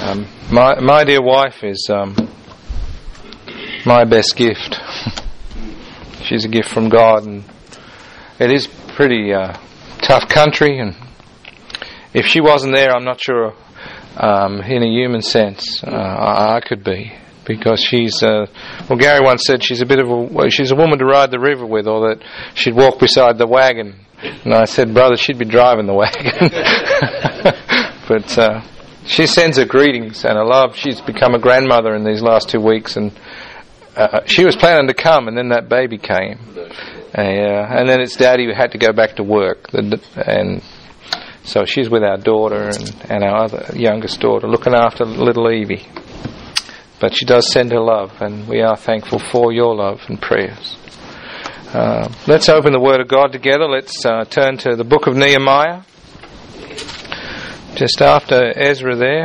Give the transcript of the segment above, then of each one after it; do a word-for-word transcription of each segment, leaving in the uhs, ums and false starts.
Um, my my dear wife is um, my best gift. She's a gift from God, and it is pretty uh, tough country. And if she wasn't there, I'm not sure, um, in a human sense, uh, I, I could be, because she's. Uh, well, Gary once said she's a bit of a well, she's a woman to ride the river with, or that she'd walk beside the wagon. And I said, brother, she'd be driving the wagon. But uh, she sends her greetings and her love. She's become a grandmother in these last two weeks, and uh, she was planning to come, and then that baby came. Uh, and then it's Daddy who had to go back to work. And so she's with our daughter and, and our other youngest daughter, looking after little Evie. But she does send her love, and we are thankful for your love and prayers. Uh, let's open the Word of God together. Let's uh, turn to the book of Nehemiah. Just after Ezra there.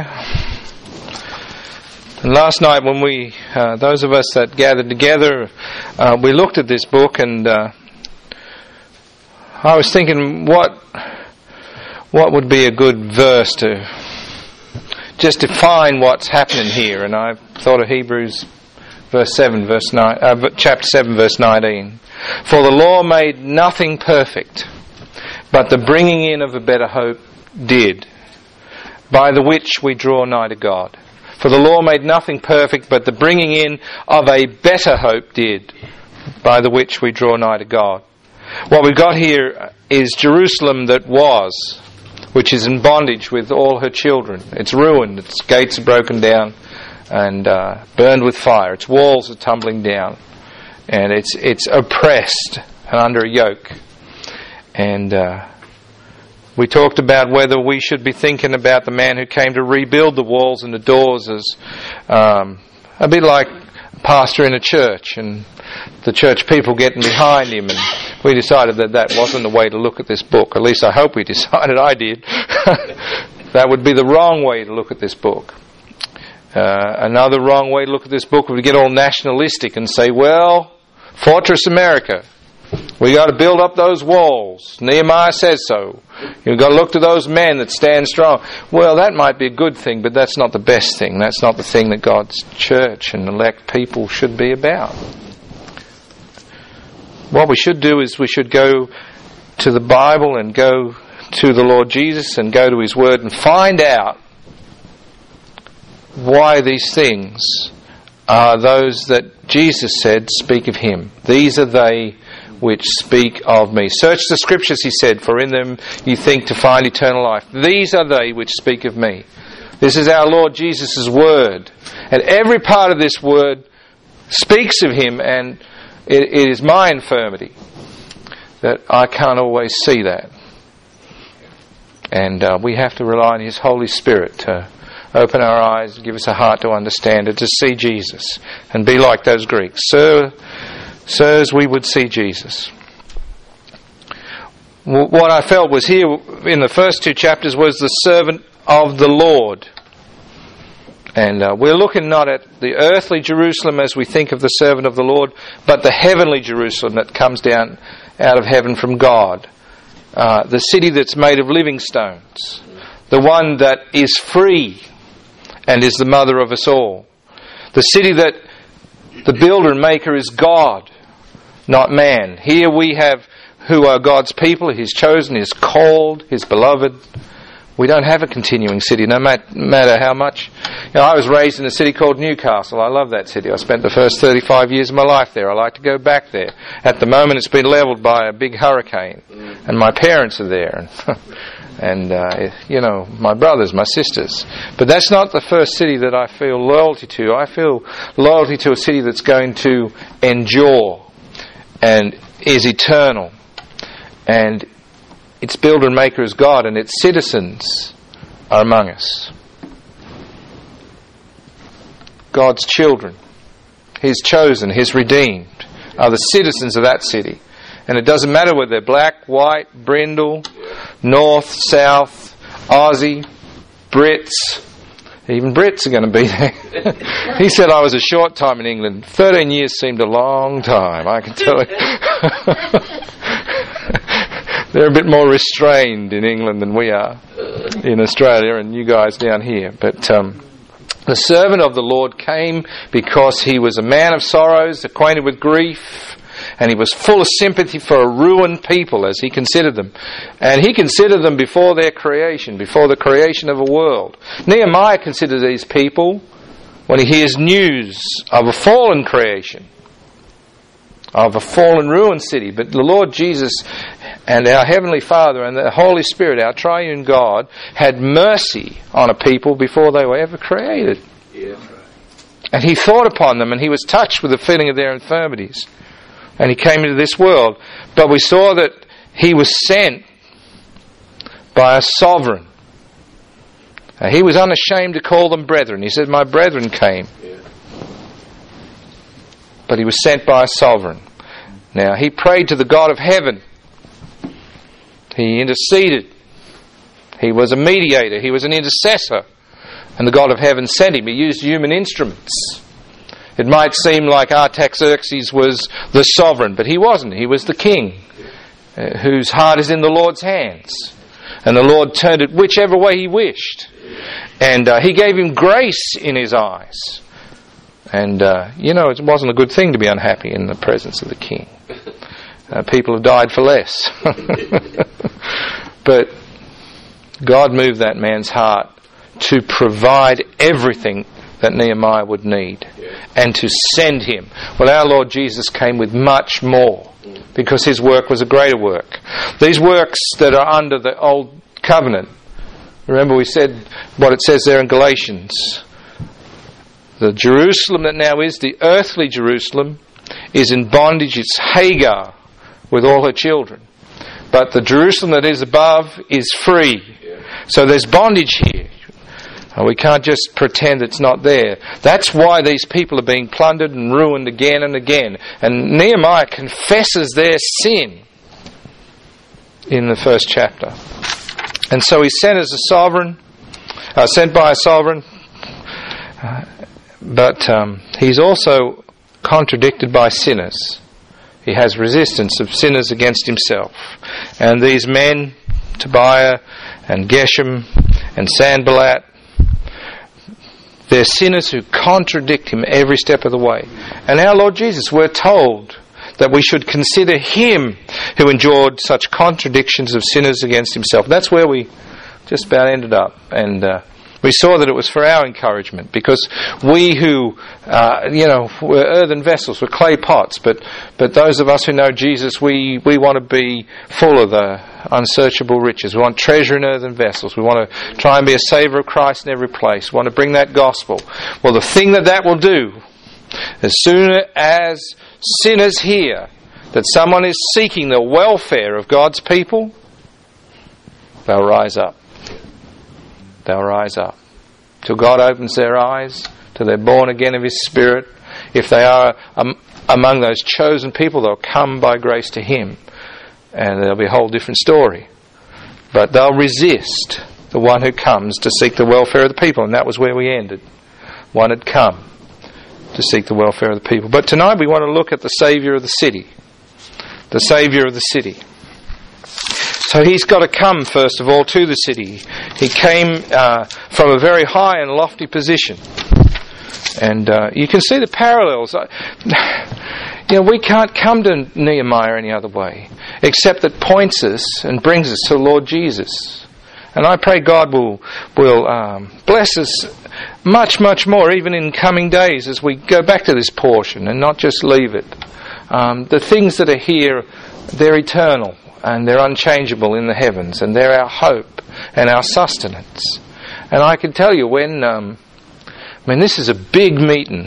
And last night when we, uh, those of us that gathered together, uh, we looked at this book, and uh, I was thinking what what would be a good verse to just define what's happening here. And I thought of Hebrews verse seven, verse nine, uh, chapter seven, verse nineteen. For the law made nothing perfect, but the bringing in of a better hope did, by the which we draw nigh to God. For the law made nothing perfect, but the bringing in of a better hope did, by the which we draw nigh to God. What we've got here is Jerusalem that was, which is in bondage with all her children. It's ruined, its gates are broken down and uh, burned with fire. Its walls are tumbling down, and it's it's oppressed and under a yoke. And uh, we talked about whether we should be thinking about the man who came to rebuild the walls and the doors as um, a bit like a pastor in a church, and the church people getting behind him. And we decided that that wasn't the way to look at this book. At least I hope we decided. I did. That would be the wrong way to look at this book. Uh, another wrong way to look at this book would get all nationalistic and say, well, Fortress America, we got to build up those walls. Nehemiah says so. You've got to look to those men that stand strong. Well, that might be a good thing, but that's not the best thing. That's not the thing that God's church and elect people should be about. What we should do is we should go to the Bible and go to the Lord Jesus and go to His Word and find out why these things are those that Jesus said speak of Him. These are they which speak of me. Search the Scriptures, He said, for in them you think to find eternal life. These are they which speak of me. This is our Lord Jesus' Word. And every part of this Word speaks of Him, and it, it is my infirmity that I can't always see that. And uh, we have to rely on His Holy Spirit to open our eyes, give us a heart to understand it, to see Jesus, and be like those Greeks. Sir, sirs, we would see Jesus. What I felt was here in the first two chapters was the servant of the Lord. And uh, we're looking not at the earthly Jerusalem as we think of the servant of the Lord, but the heavenly Jerusalem that comes down out of heaven from God. Uh, the city that's made of living stones. The one that is free and is the mother of us all. The city that the builder and maker is God, not man. Here we have who are God's people, His chosen, His called, His beloved. We don't have a continuing city, no matter how much. You know, I was raised in a city called Newcastle. I love that city. I spent the first thirty-five years of my life there. I like to go back there. At the moment it's been levelled by a big hurricane, and my parents are there. And, uh, you know, my brothers, my sisters. But that's not the first city that I feel loyalty to. I feel loyalty to a city that's going to endure and is eternal. And its builder and maker is God, and its citizens are among us. God's children, His chosen, His redeemed, are the citizens of that city. And it doesn't matter whether they're black, white, brindle, north, south, Aussie, Brits. Even Brits are going to be there. He said I was a short time in England. Thirteen years seemed a long time, I can tell you. They're a bit more restrained in England than we are in Australia, and you guys down here. But um, The servant of the Lord came because he was a man of sorrows, acquainted with grief, and he was full of sympathy for a ruined people as he considered them. And he considered them before their creation, before the creation of a world. Nehemiah considered these people when he hears news of a fallen creation, of a fallen ruined city. But the Lord Jesus and our Heavenly Father and the Holy Spirit, our triune God, had mercy on a people before they were ever created. Yeah. And he thought upon them, and he was touched with the feeling of their infirmities. And he came into this world. But we saw that he was sent by a sovereign. And he was unashamed to call them brethren. He said, my brethren came. Yeah. But he was sent by a sovereign. Now, he prayed to the God of heaven. He interceded. He was a mediator. He was an intercessor. And the God of heaven sent him. He used human instruments. It might seem like Artaxerxes was the sovereign, but he wasn't. He was the king, uh, whose heart is in the Lord's hands. And the Lord turned it whichever way he wished. And uh, he gave him grace in his eyes. And, uh, you know, it wasn't a good thing to be unhappy in the presence of the king. Uh, people have died for less. But God moved that man's heart to provide everything that Nehemiah would need, and to send him. Well, our Lord Jesus came with much more, because his work was a greater work. These works that are under the old covenant, remember we said what it says there in Galatians. The Jerusalem that now is, the earthly Jerusalem, is in bondage. It's Hagar with all her children. But the Jerusalem that is above is free. So there's bondage here. We can't just pretend it's not there. That's why these people are being plundered and ruined again and again. And Nehemiah confesses their sin in the first chapter. And so he's sent as a sovereign, uh, sent by a sovereign, uh, but um, he's also contradicted by sinners. He has resistance of sinners against himself. And these men, Tobiah and Geshem and Sanballat, they're sinners who contradict him every step of the way. And our Lord Jesus, we're told that we should consider him who endured such contradictions of sinners against himself. That's where we just about ended up. And uh, we saw that it was for our encouragement, because we who, uh, you know, we're earthen vessels, we're clay pots, but but those of us who know Jesus, we, we want to be full of the unsearchable riches. We want treasure in earthen vessels. We want to try and be a savour of Christ in every place. We want to bring that gospel. Well, the thing that that will do, as soon as sinners hear that someone is seeking the welfare of God's people, they'll rise up. They'll rise up. Till God opens their eyes, till they're born again of His Spirit. If they are um, among those chosen people, they'll come by grace to Him. And there'll be a whole different story. But they'll resist the one who comes to seek the welfare of the people. And that was where we ended. One had come to seek the welfare of the people. But tonight we want to look at the Saviour of the city. The Saviour of the city. So he's got to come, first of all, to the city. He came uh, from a very high and lofty position. And uh, you can see the parallels. You know, we can't come to Nehemiah any other way, except that points us and brings us to the Lord Jesus. And I pray God will will um, bless us much, much more, even in coming days, as we go back to this portion and not just leave it. Um, the things that are here, they're eternal. And they're unchangeable in the heavens, and they're our hope and our sustenance. And I can tell you when, um, I mean, this is a big meeting.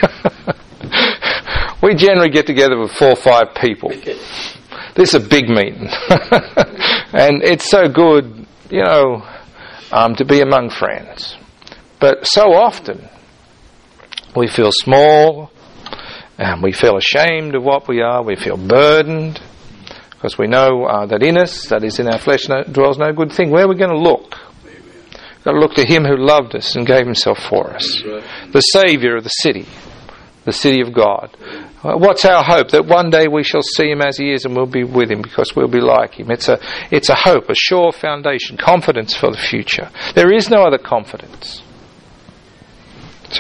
We generally get together with four or five people. This is a big meeting. And it's so good, you know, um, to be among friends. But so often, we feel small, and we feel ashamed of what we are, we feel burdened. Because we know uh, that in us, that is in our flesh, no, dwells no good thing. Where are we going to look? We've got to look to Him who loved us and gave Himself for us. The Saviour of the city. The city of God. Uh, what's our hope? That one day we shall see Him as He is and we'll be with Him because we'll be like Him. It's a, it's a hope, a sure foundation, confidence for the future. There is no other confidence.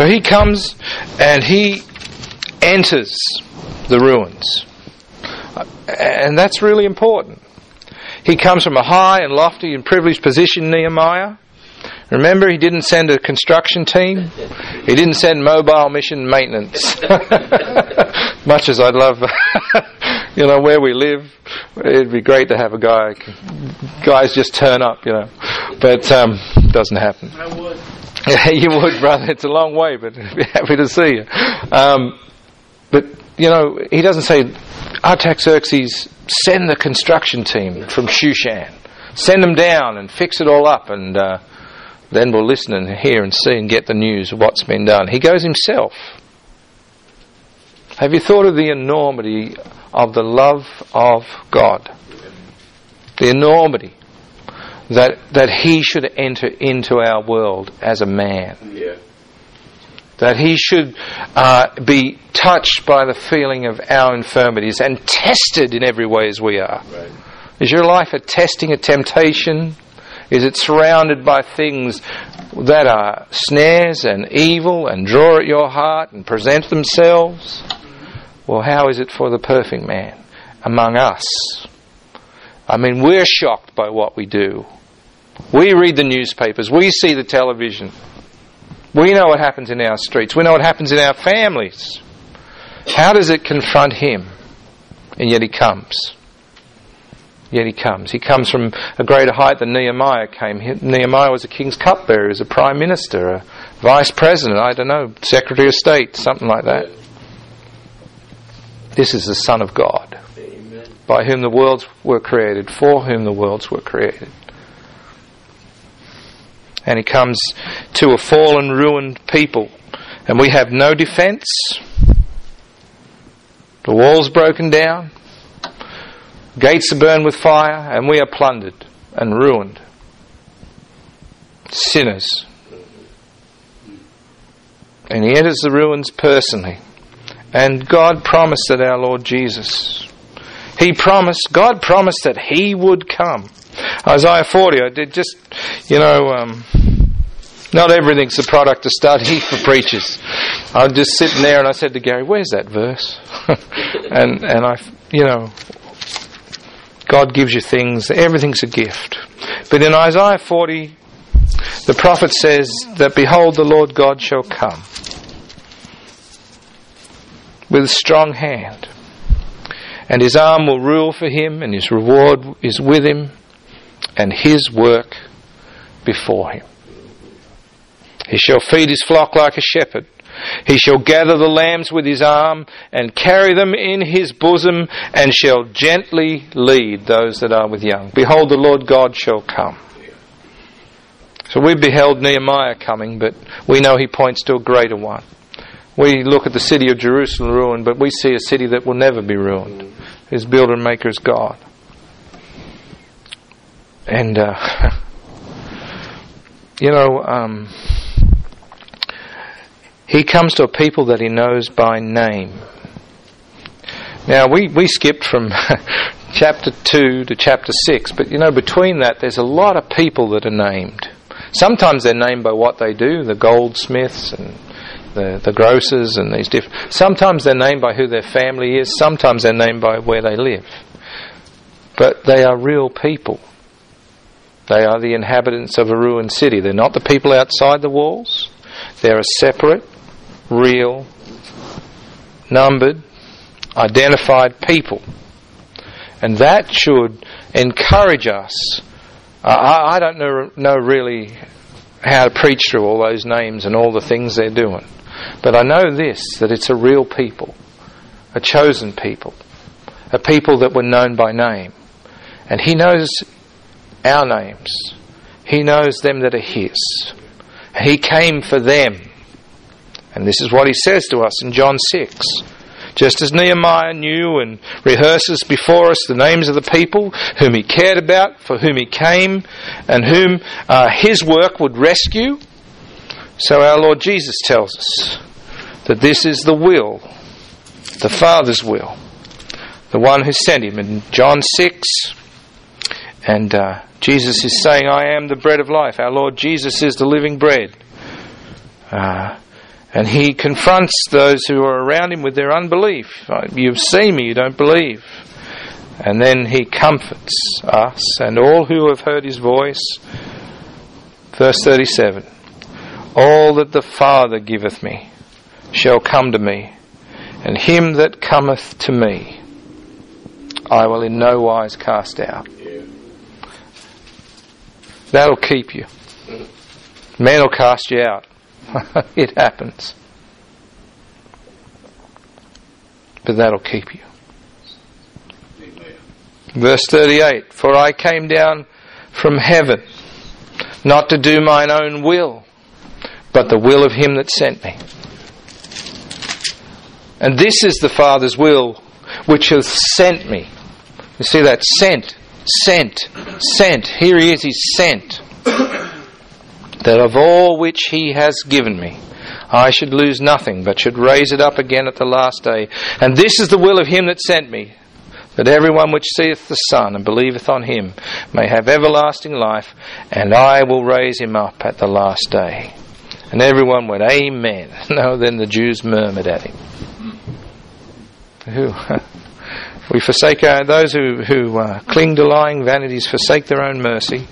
So he comes and he enters the ruins. And that's really important. He comes from a high and lofty and privileged position, Nehemiah. Remember, he didn't send a construction team. He didn't send mobile mission maintenance. Much as I'd love, you know, where we live, it'd be great to have a guy. Guys just turn up, you know. But um, doesn't happen. I would. You would, brother. It's a long way, but I'd be happy to see you. Um, but, you know, he doesn't say, Artaxerxes, send the construction team from Shushan. Send them down and fix it all up, and uh, then we'll listen and hear and see and get the news of what's been done. He goes himself. Have you thought of the enormity of the love of God? The enormity that that he should enter into our world as a man. Yeah. That he should uh, be touched by the feeling of our infirmities and tested in every way as we are. Right. Is your life a testing, a temptation? Is it surrounded by things that are snares and evil and draw at your heart and present themselves? Well, how is it for the perfect man among us? I mean, we're shocked by what we do. We read the newspapers. We see the television. We know what happens in our streets. We know what happens in our families. How does it confront him? And yet he comes. Yet he comes. He comes from a greater height than Nehemiah came. Nehemiah was a king's cupbearer, he was a prime minister, a vice president, I don't know, secretary of state, something like that. This is the Son of God, Amen. By whom the worlds were created, for whom the worlds were created. And he comes to a fallen, ruined people, and we have no defence. The wall's broken down. Gates are burned with fire, and we are plundered and ruined. Sinners. And he enters the ruins personally. And God promised that our Lord Jesus, He promised, God promised that He would come. Isaiah forty, I did just, you know, um, not everything's a product of study for preachers. I was just sitting there and I said to Gary, where's that verse? and and I, you know, God gives you things, everything's a gift. But in Isaiah forty, the prophet says that, behold, the Lord God shall come with a strong hand, and His arm will rule for Him, and His reward is with Him, and His work before Him. He shall feed His flock like a shepherd. He shall gather the lambs with His arm and carry them in His bosom, and shall gently lead those that are with young. Behold, the Lord God shall come. So we beheld Nehemiah coming, but we know he points to a greater one. We look at the city of Jerusalem ruined, but we see a city that will never be ruined. His builder and maker is God. And, uh, you know, um, He comes to a people that He knows by name. Now, we, we skipped from chapter two to chapter six, but, you know, between that, there's a lot of people that are named. Sometimes they're named by what they do, the goldsmiths and the, the grocers and these different... Sometimes they're named by who their family is. Sometimes they're named by where they live. But they are real people. They are the inhabitants of a ruined city. They're not the people outside the walls. They're a separate, real, numbered, identified people. And that should encourage us. I, I don't know, know really how to preach through all those names and all the things they're doing. But I know this, that it's a real people, a chosen people, a people that were known by name. And He knows our names. He knows them that are His. He came for them. And this is what He says to us in John six. Just as Nehemiah knew and rehearses before us the names of the people whom he cared about, for whom he came, and whom uh, his work would rescue, so our Lord Jesus tells us that this is the will, the Father's will, the one who sent Him. In John six, and uh, Jesus is saying, I am the bread of life. Our Lord Jesus is the living bread. Uh, And he confronts those who are around him with their unbelief. You've seen me, you don't believe. And then he comforts us and all who have heard his voice. Verse thirty-seven. All that the Father giveth me shall come to me, and him that cometh to me I will in no wise cast out. That'll keep you. Man will cast you out. It happens. But that'll keep you. Amen. Verse thirty-eight. For I came down from heaven, not to do mine own will, but the will of him that sent me. And this is the Father's will, which hath sent me. You see that? Sent. Sent. Sent. Here he is, he's sent. That of all which he has given me, I should lose nothing, but should raise it up again at the last day. And this is the will of him that sent me, that everyone which seeth the Son and believeth on him may have everlasting life, and I will raise him up at the last day. And everyone went, Amen. No, then the Jews murmured at him. Who? We forsake our, those who, who uh, cling to lying vanities forsake their own mercy.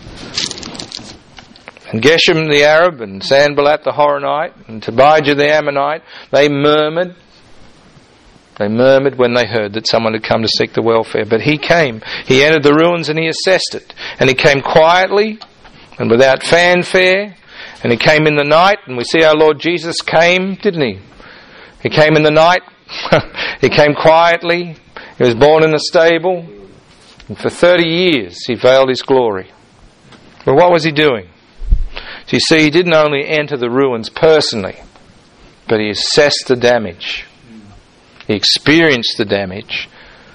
And Geshem the Arab and Sanballat the Horonite and Tobijah the Ammonite, they murmured. They murmured when they heard that someone had come to seek the welfare. But he came. He entered the ruins and he assessed it. And he came quietly and without fanfare. And he came in the night. And we see our Lord Jesus came, didn't he? He came in the night. He came quietly. He was born in a stable. And for thirty years he veiled his glory. But what was he doing? So you see, he didn't only enter the ruins personally, but he assessed the damage. He experienced the damage.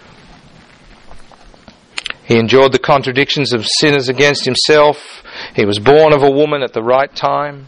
He endured the contradictions of sinners against himself. He was born of a woman at the right time.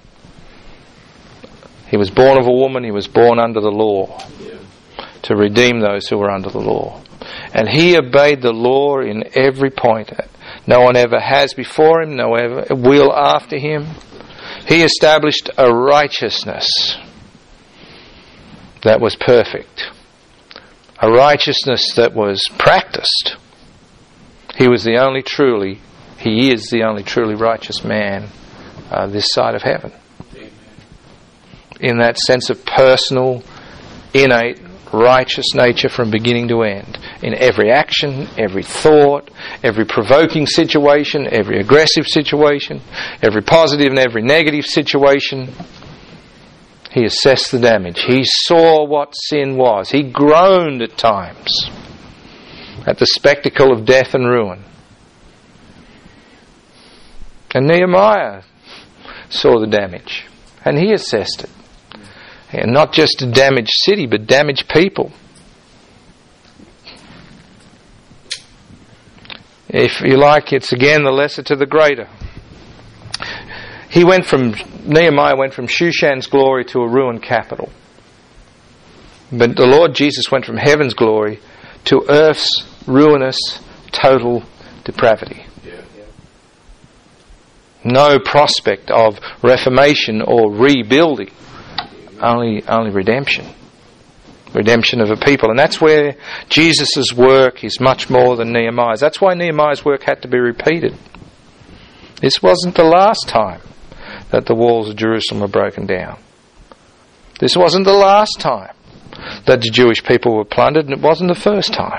He was born of a woman. He was born under the law to redeem those who were under the law. And he obeyed the law in every point. No one ever has before him, no one ever will after him. He established a righteousness that was perfect. A righteousness that was practiced. He was the only truly, he is the only truly righteous man uh, this side of heaven. Amen. In that sense of personal, innate, righteous nature from beginning to end. In every action, every thought, every provoking situation, every aggressive situation, every positive and every negative situation, he assessed the damage. He saw what sin was. He groaned at times at the spectacle of death and ruin. And Nehemiah saw the damage, and he assessed it. And not just a damaged city, but damaged people. If you like, it's again the lesser to the greater. He went from, Nehemiah went from Shushan's glory to a ruined capital. But the Lord Jesus went from heaven's glory to earth's ruinous, total depravity. No prospect of reformation or rebuilding. Only, only redemption. Redemption of a people. And that's where Jesus' work is much more than Nehemiah's. That's why Nehemiah's work had to be repeated. This wasn't the last time that the walls of Jerusalem were broken down. This wasn't the last time that the Jewish people were plundered, and it wasn't the first time.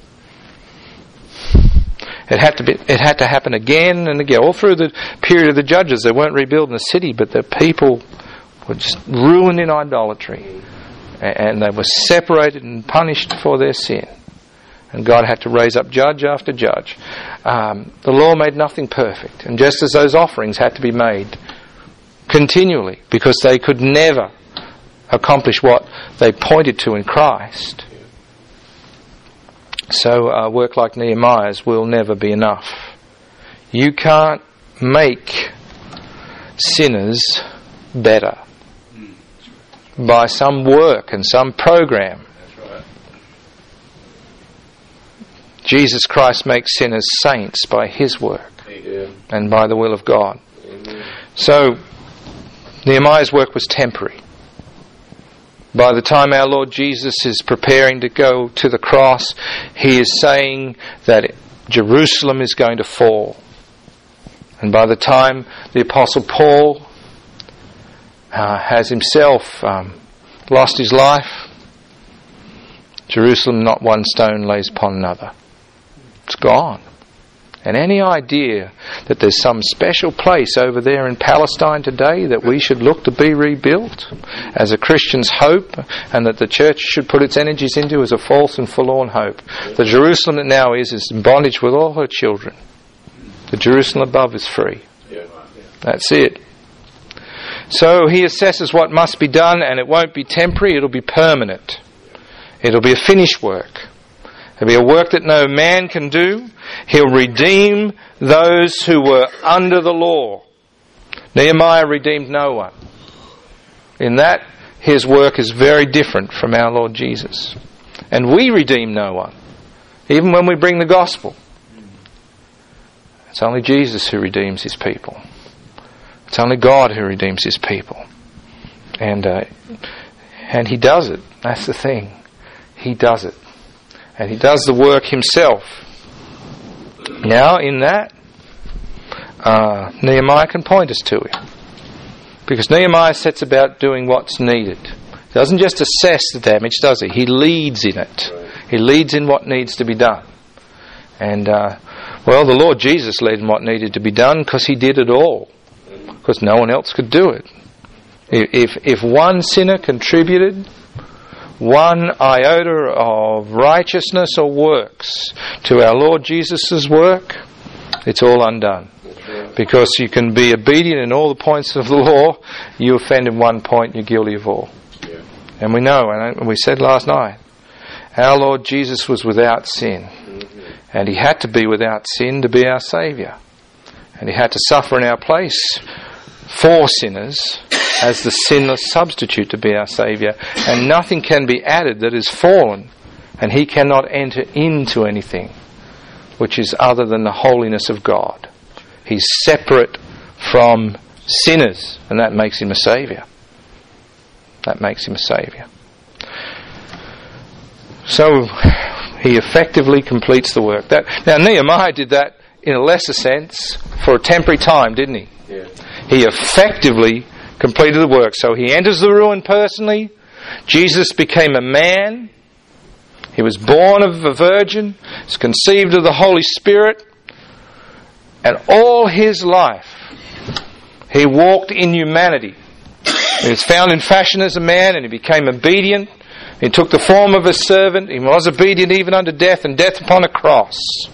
It had to be. It had to happen again and again. All through the period of the judges, they weren't rebuilding the city, but the people were just ruined in idolatry, and they were separated and punished for their sin. And God had to raise up judge after judge. Um, the law made nothing perfect, and just as those offerings had to be made continually, because they could never accomplish what they pointed to in Christ, so a work like Nehemiah's will never be enough. You can't make sinners better by some work and some program. That's right. Jesus Christ makes sinners saints by his work. Amen. And by the will of God. Amen. So Nehemiah's work was temporary. By the time our Lord Jesus is preparing to go to the cross, he is saying that Jerusalem is going to fall. And by the time the Apostle Paul uh, has himself um, lost his life, Jerusalem, not one stone lays upon another. It's gone. And any idea that there's some special place over there in Palestine today that we should look to be rebuilt as a Christian's hope, and that the church should put its energies into, is a false and forlorn hope. The Jerusalem that now is, is in bondage with all her children. The Jerusalem above is free. That's it. So he assesses what must be done, and it won't be temporary, it'll be permanent. It'll be a finished work. It'll be a work that no man can do. He'll redeem those who were under the law. Nehemiah redeemed no one. In that, his work is very different from our Lord Jesus. And we redeem no one, even when we bring the gospel. It's only Jesus who redeems his people. It's only God who redeems his people. And uh, and he does it. That's the thing. He does it. And he does the work himself. Now, in that, uh, Nehemiah can point us to it. Because Nehemiah sets about doing what's needed. He doesn't just assess the damage, does he? He leads in it. He leads in what needs to be done. And, uh, well, the Lord Jesus led in what needed to be done because he did it all. Because no one else could do it. If, if one sinner contributed one iota of righteousness or works to our Lord Jesus' work, it's all undone. Because you can be obedient in all the points of the law, you offend in one point, you're guilty of all. Yeah. And we know, and we said last night, our Lord Jesus was without sin. Mm-hmm. And he had to be without sin to be our Saviour. And he had to suffer in our place for sinners as the sinless substitute to be our Saviour. And nothing can be added that is fallen, and he cannot enter into anything which is other than the holiness of God. He's separate from sinners, and that makes him a Saviour. That makes him a Saviour. So he effectively completes the work. That, now Nehemiah did that in a lesser sense for a temporary time, didn't he? Yeah. He effectively completed the work. So he enters the ruin personally. Jesus became a man. He was born of a virgin. He was conceived of the Holy Spirit. And all his life, he walked in humanity. He was found in fashion as a man, and he became obedient. He took the form of a servant. He was obedient even unto death, and death upon a cross.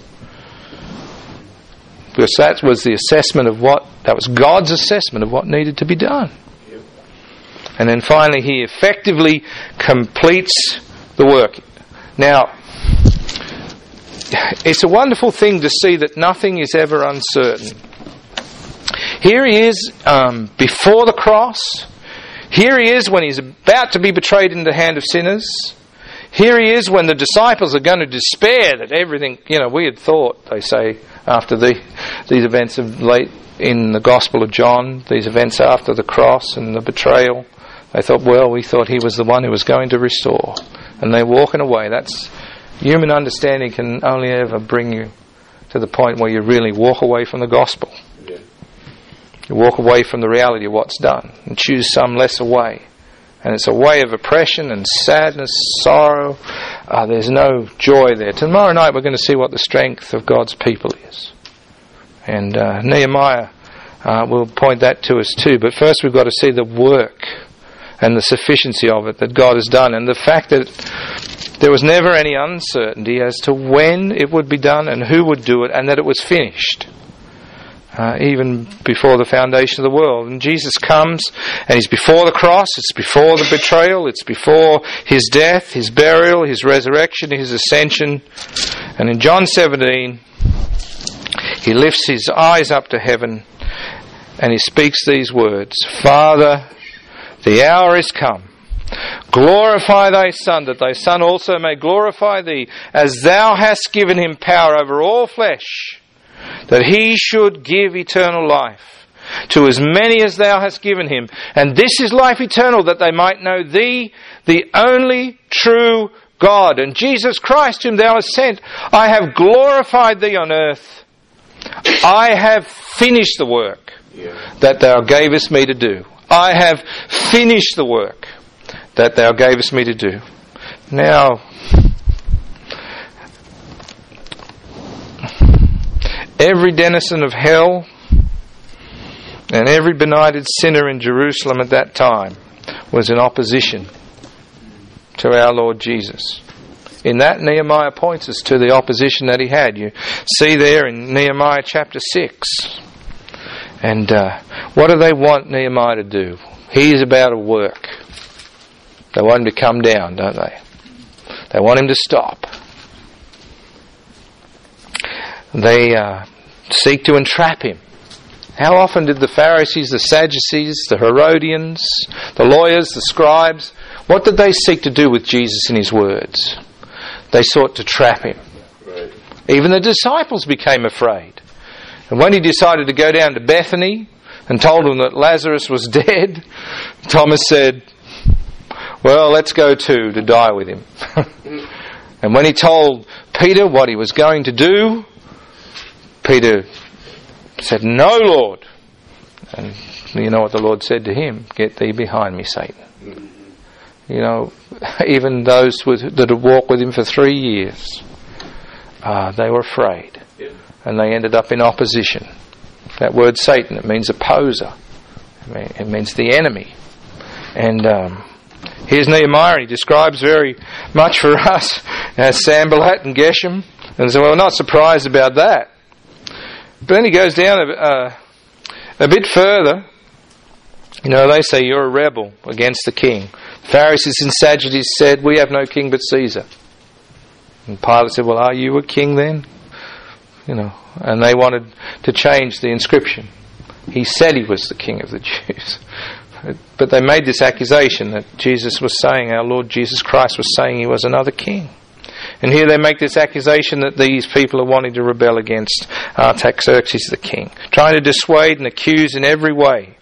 Because that was the assessment of what, that was God's assessment of what needed to be done. And then finally he effectively completes the work. Now, it's a wonderful thing to see that nothing is ever uncertain. Here he is um, before the cross. Here he is when he's about to be betrayed into the hand of sinners. Here he is when the disciples are going to despair that everything, you know, we had thought, they say, after the, these events of late in the Gospel of John, these events after the cross and the betrayal, they thought, well, we thought he was the one who was going to restore. And they're walking away. That's, human understanding can only ever bring you to the point where you really walk away from the gospel. Yeah. You walk away from the reality of what's done and choose some lesser way. And it's a way of oppression and sadness, sorrow. Uh, there's no joy there. Tomorrow night we're going to see what the strength of God's people is. And uh, Nehemiah uh, will point that to us too. But first we've got to see the work and the sufficiency of it that God has done, and the fact that there was never any uncertainty as to when it would be done and who would do it, and that it was finished uh, even before the foundation of the world. And Jesus comes, and he's before the cross, it's before the betrayal, it's before his death, his burial, his resurrection, his ascension. And in John seventeen, he lifts his eyes up to heaven and he speaks these words, Father, the hour is come. Glorify thy Son, that thy Son also may glorify thee, as thou hast given him power over all flesh, that he should give eternal life to as many as thou hast given him. And this is life eternal, that they might know thee, the only true God, and Jesus Christ whom thou hast sent. I have glorified thee on earth. I have finished the work that thou gavest me to do. I have finished the work that thou gavest me to do. Now, every denizen of hell and every benighted sinner in Jerusalem at that time was in opposition to our Lord Jesus. In that, Nehemiah points us to the opposition that he had. You see there in Nehemiah chapter six. And uh, what do they want Nehemiah to do? He's about to work. They want him to come down, don't they? They want him to stop. They uh, seek to entrap him. How often did the Pharisees, the Sadducees, the Herodians, the lawyers, the scribes, what did they seek to do with Jesus and his words? They sought to trap him. Right. Even the disciples became afraid. And when he decided to go down to Bethany and told them that Lazarus was dead, Thomas said, well, let's go too, to die with him. And when he told Peter what he was going to do, Peter said, no, Lord. And you know what the Lord said to him? Get thee behind me, Satan. You know, even those with, that had walked with him for three years, uh, they were afraid. Yeah. And they ended up in opposition. That word Satan, it means opposer. I mean, it means the enemy. And um, here's Nehemiah. He describes very much for us as Sanballat and Geshem. And so we're not surprised about that. But then he goes down a, uh, a bit further. You know, they say you're a rebel against the king. Pharisees and Sadducees said, we have no king but Caesar. And Pilate said, well, are you a king then? You know, and they wanted to change the inscription. He said he was the king of the Jews. But they made this accusation that Jesus was saying, our Lord Jesus Christ was saying he was another king. And here they make this accusation that these people are wanting to rebel against Artaxerxes the king, trying to dissuade and accuse in every way.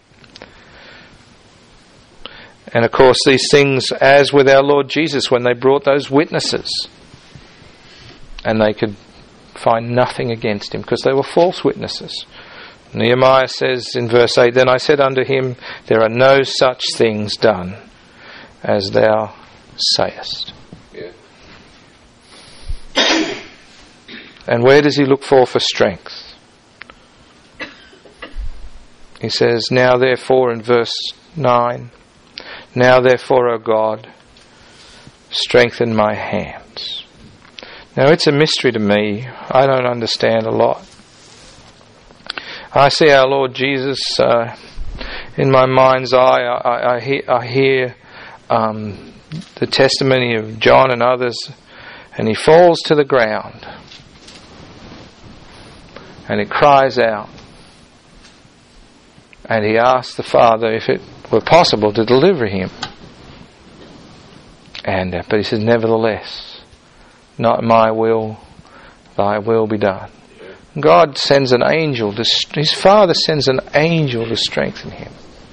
And of course these things, as with our Lord Jesus, when they brought those witnesses, and they could find nothing against him because they were false witnesses. Nehemiah says in verse eight, then I said unto him, there are no such things done as thou sayest. Yeah. And where does he look for for strength? He says, now therefore in verse nine, now therefore, O God, strengthen my hands. Now it's a mystery to me. I don't understand a lot. I see our Lord Jesus uh, in my mind's eye. I, I, I hear, I hear um, the testimony of John and others, and he falls to the ground and he cries out, and he asks the Father if it were possible to deliver him. And uh, but he says, nevertheless, not my will, thy will be done. God sends an angel to, his Father sends an angel to strengthen him.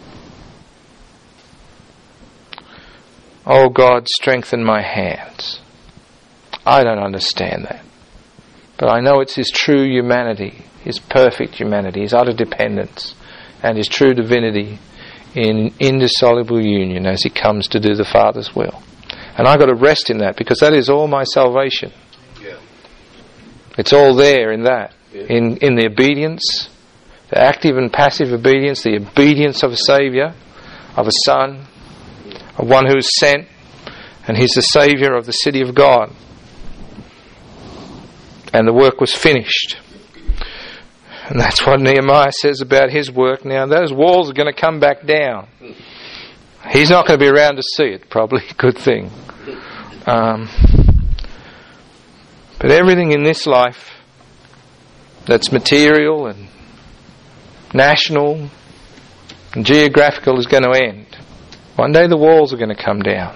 Oh God, strengthen my hands. I don't understand that. But I know it's his true humanity, his perfect humanity, his utter dependence, and his true divinity in indissoluble union as he comes to do the Father's will. And I've got to rest in that, because that is all my salvation. Yeah. It's all there in that. Yeah. In, in the obedience, the active and passive obedience, the obedience of a Saviour, of a Son, of one who is sent, and he's the Saviour of the city of God. And the work was finished. And that's what Nehemiah says about his work. Now, those walls are going to come back down. He's not going to be around to see it, probably. Good thing. Um, but everything in this life that's material and national and geographical is going to end. One day the walls are going to come down.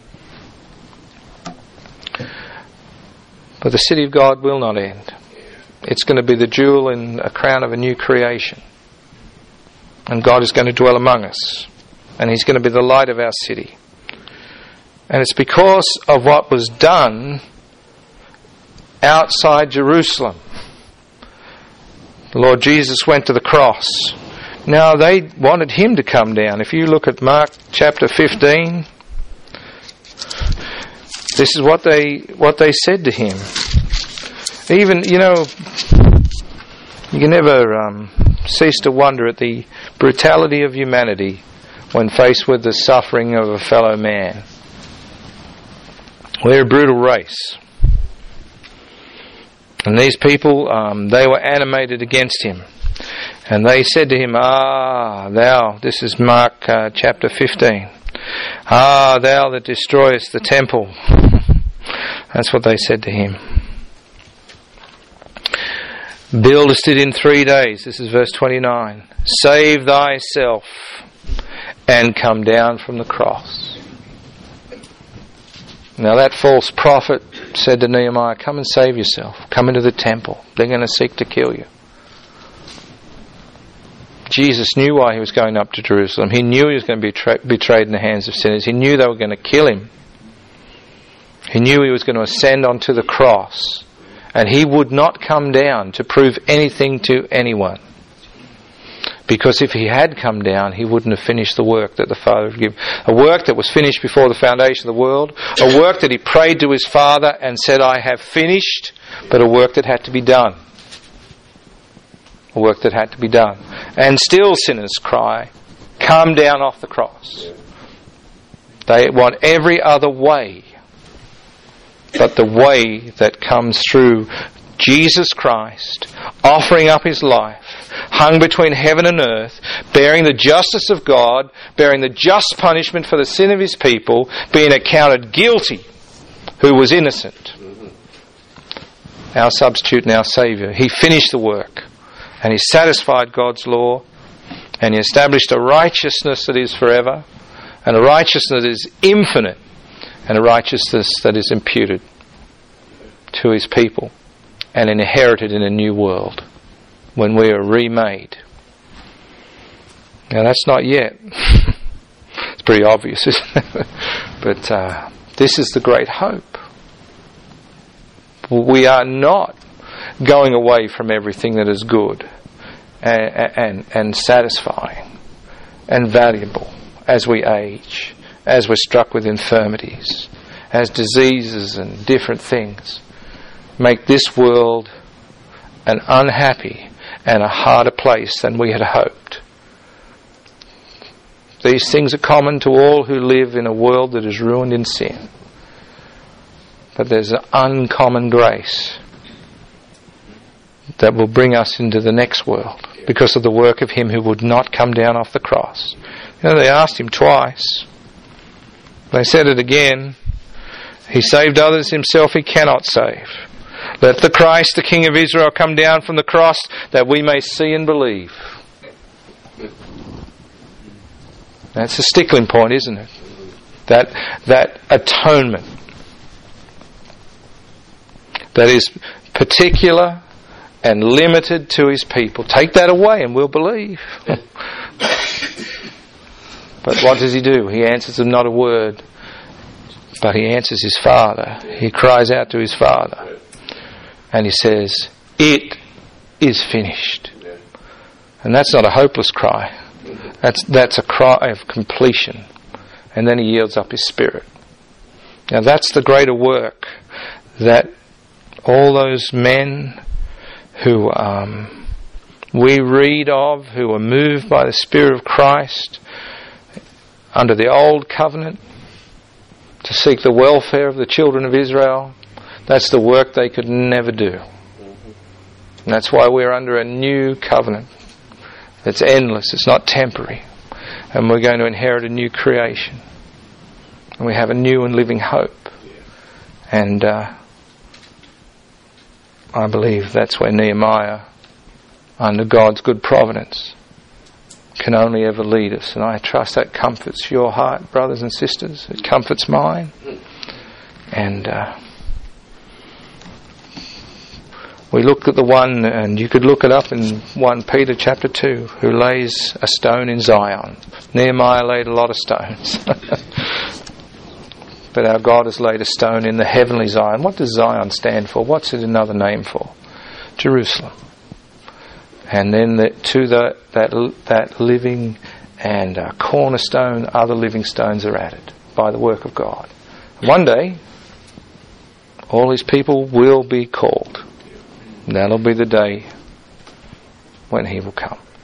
But the city of God will not end. It's going to be the jewel in a crown of a new creation. And God is going to dwell among us. And He's going to be the light of our city. And it's because of what was done outside Jerusalem. The Lord Jesus went to the cross. Now they wanted Him to come down. If you look at Mark chapter fifteen, this is what they what they said to Him. Even, you know, you can never um, cease to wonder at the brutality of humanity when faced with the suffering of a fellow man. We're a brutal race. And these people, um, they were animated against Him. And they said to Him, Ah, thou, this is Mark uh, chapter fifteen, Ah, thou that destroyest the temple. That's what they said to Him. Buildest it in three days. This is verse twenty-nine. Save thyself and come down from the cross. Now that false prophet said to Nehemiah, come and save yourself. Come into the temple. They're going to seek to kill you. Jesus knew why He was going up to Jerusalem. He knew He was going to be tra- betrayed in the hands of sinners. He knew they were going to kill Him. He knew He was going to ascend onto the cross. And He would not come down to prove anything to anyone. Because if He had come down, He wouldn't have finished the work that the Father had given. A work that was finished before the foundation of the world. A work that He prayed to His Father and said, I have finished. But a work that had to be done. A work that had to be done. And still sinners cry, come down off the cross. They want every other way but the way that comes through Jesus Christ, offering up His life, hung between heaven and earth, bearing the justice of God, bearing the just punishment for the sin of His people, being accounted guilty who was innocent. Our substitute and our Saviour. He finished the work. And He satisfied God's law, and He established a righteousness that is forever, and a righteousness that is infinite, and a righteousness that is imputed to His people, and inherited in a new world, when we are remade. Now that's not yet. It's pretty obvious, isn't it? But uh, this is the great hope. We are not going away from everything that is good and, and, and satisfying and valuable as we age, as we're struck with infirmities, as diseases and different things make this world an unhappy and a harder place than we had hoped. These things are common to all who live in a world that is ruined in sin. But there's an uncommon grace that will bring us into the next world because of the work of Him who would not come down off the cross. You know, they asked Him twice. They said it again. He saved others, Himself He cannot save. Let the Christ, the King of Israel, come down from the cross that we may see and believe. That's a stickling point, isn't it? That, that atonement that is particular and limited to His people. Take that away and we'll believe. But what does He do? He answers them not a word, but He answers His Father. He cries out to His Father. And He says, it is finished. And that's not a hopeless cry. That's, that's a cry of completion. And then He yields up His Spirit. Now that's the greater work that all those men who um, we read of, who are moved by the Spirit of Christ under the old covenant to seek the welfare of the children of Israel, that's the work they could never do. And that's why we're under a new covenant. It's endless, it's not temporary. And we're going to inherit a new creation. And we have a new and living hope. And uh, I believe that's where Nehemiah, under God's good providence, can only ever lead us. And I trust that comforts your heart, brothers and sisters. It comforts mine. And uh, We look at the one, and you could look it up in First Peter chapter two, who lays a stone in Zion. Nehemiah laid a lot of stones. But our God has laid a stone in the heavenly Zion. What does Zion stand for? What's it another name for? Jerusalem. And then the, to the, that that living and uh, cornerstone, other living stones are added by the work of God. One day, all His people will be called. And that'll be the day when He will come.